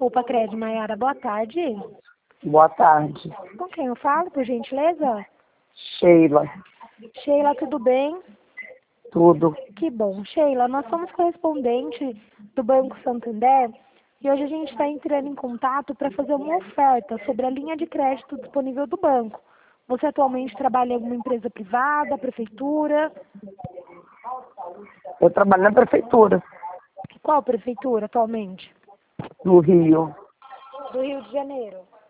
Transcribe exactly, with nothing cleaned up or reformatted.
Poupa Cred, Maiara, boa tarde. Boa tarde. Com quem eu falo, por gentileza? Sheila. Sheila, tudo bem? Tudo. Que bom. Sheila, nós somos correspondente do Banco Santander e hoje a gente está entrando em contato para fazer uma oferta sobre a linha de crédito disponível do banco. Você atualmente trabalha em alguma empresa privada, prefeitura? Eu trabalho na prefeitura, Qual prefeitura atualmente? no Rio. Do Rio de Janeiro.